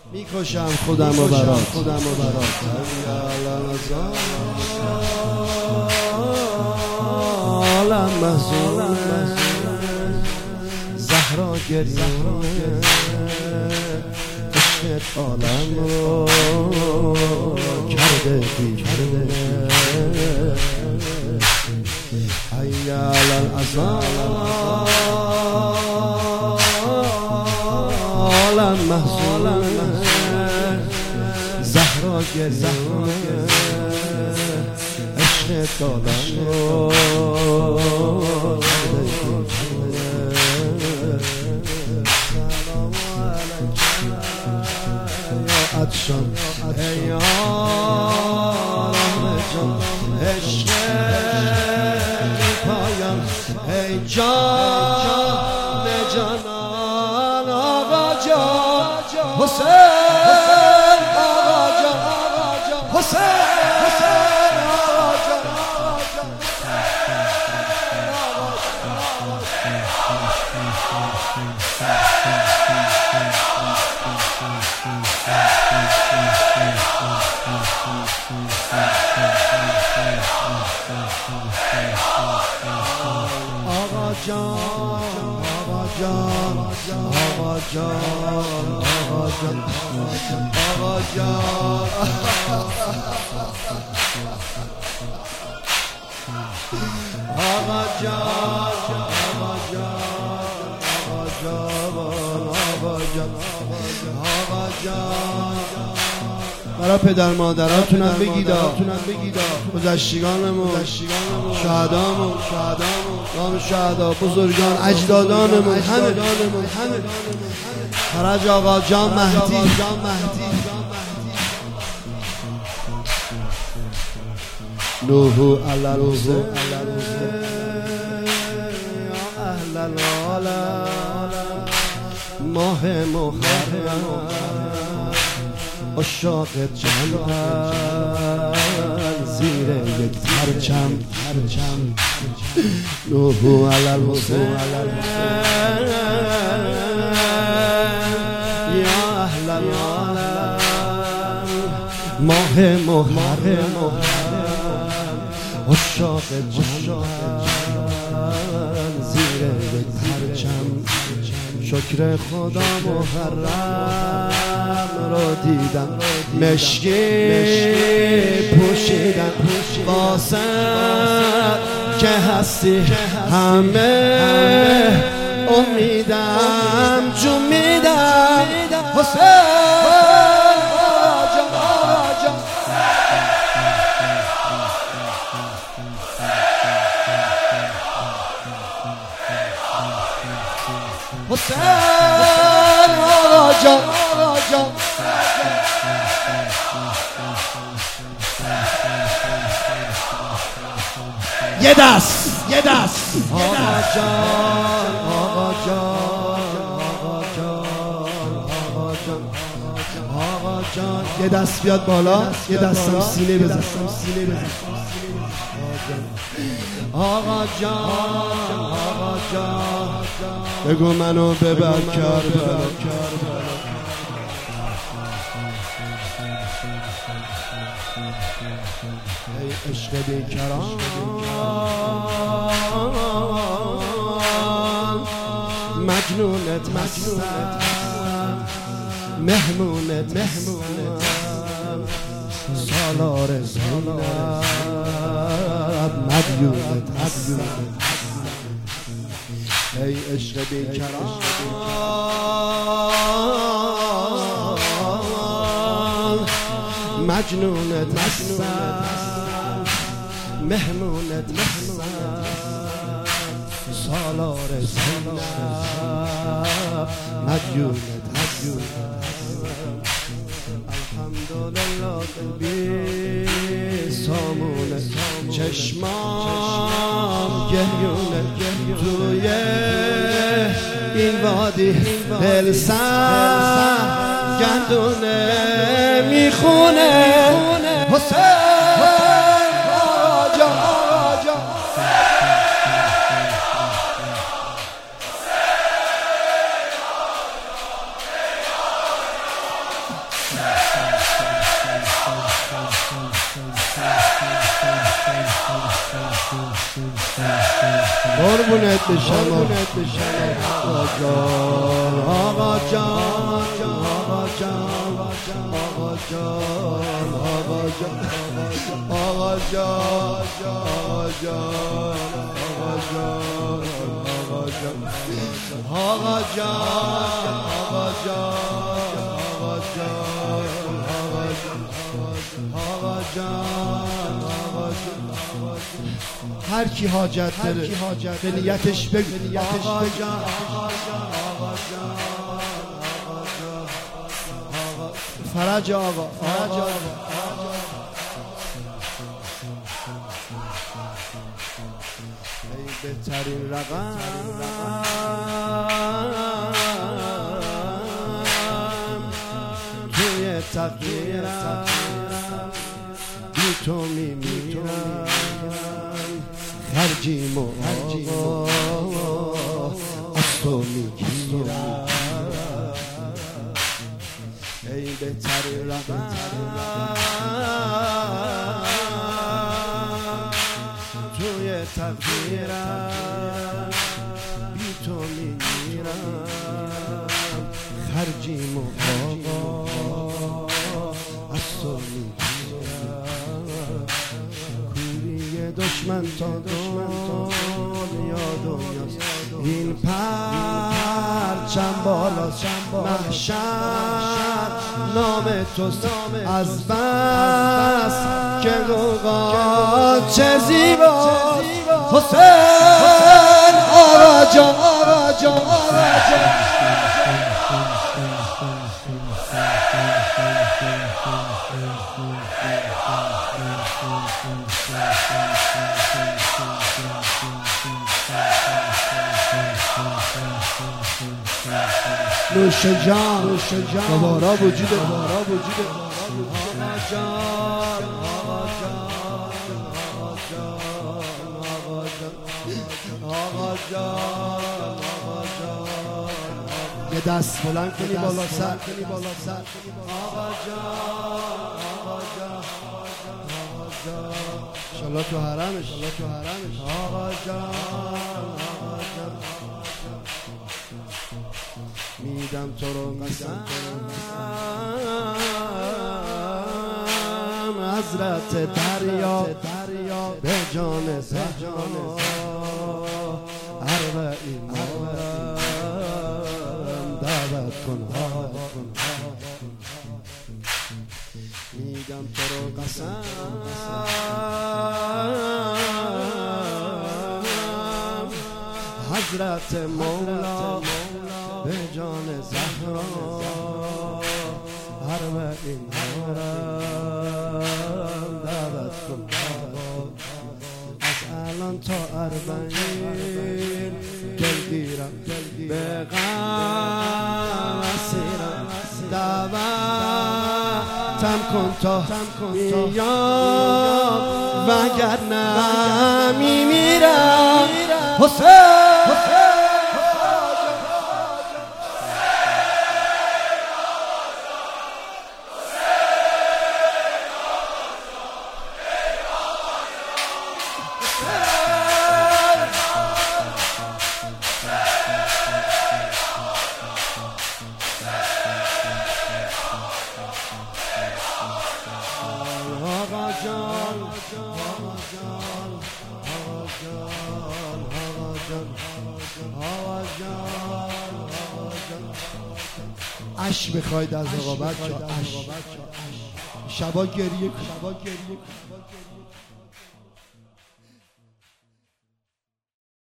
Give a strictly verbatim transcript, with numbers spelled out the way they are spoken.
میکشم خودم و برات خودم و برات عالم محزون زهرا گریه عشقت عالم رو کرده بیرونه ایال العذاب عالم محزون زهرا گریه عشقت عالم رو کرده بیرونه عطشان ای آرام جان عشق پایان ای جان جانان آقا جان حسین آقا جان حسین حسین آقا جان آقا جان آقا جان آقا جان آقا جان آقا جان آقا جان آقا جان آقا جان برای پدر مادراتونم بگیدا گذشتگانمون شهدامون نام شهدا بزرگان اجدادانمون همه فرج آقا جان مهدی نوحو علی الحسین اهل العالم ماه محرم عشاق جمعن زیر یک پرچم نوحو علی الحسین یا اهل العالم ماه محرم عشاق جمعن زیر یک پرچم شکر خدا محرم رو دیدم مشکی پوشیدم واسه که هستی همه امیدم جون میدم حسین حسین آقا جان آقا جان یه دست یه دست آقا جان آقا جان آقا جان آقا جان آقا جان یه دست بیاد بالا یه دستم سینه بزن آقا جان آقا جان بگو منو ببر کربلا ای عشق بیکران مجنونت هستم مهمونت هستم سالار زینب مدیونت هستم ای عشق بیکران مجنونت هستم مهمونت هستم سالار زینب مدیونت هستم الحمدلله قلبی سامونه چشمام گریونه توی این وادی دلسر گندونه میخونه حسین آجا آجا قربونت بشم قربونت بشم آقا جان آقا جان آقا جان آقا جان آقا جان آقا جان آقا جان آقا جان آقا جان آقا جان آقا جان آقا جان آقا جان هر کی حاجت داره به نیتش بگو آقا جان آقا جان آقا جان فرج آقا فرج آقا ای بهترین رقم توی تقدیرم بی تو میمیرم خرجیم و آقا از تو میگیرم ای بهترین رقم توی تقدیرم بی تو میمیرم خرجیم و آقا از تو میگیرم کوری دشمن تا دنیا دنیاست این پرچم بالاست محشر نام توست از بس که غوغا چه زیباست حسین آقا جان آقا جان آقا جان نوش جان نوش جان دوباره وجود دوباره وجود آقا جان آقا جان آقا جان آقا جان آقا جان آقا جان یه دست بلند کنی بالا سر کنی بالا سر آقا جان آقا جان آقا جان ان شاء الله تو حرمش ان شاء الله تو حرمش آقا جان آقا جان میدم تو رو قسم حضرت دریا به جان زهرا اربعین دعوت کن میدم تو رو قسم حضرت مولا به جان زهرا اربعین دعوت کن از الان تا اربعین دلگیرم به غم اسیرم دعوتم کن تا میام وگرنه میمیرم حسین عشق بخواید از آقا بچه عشق شبا گریه کن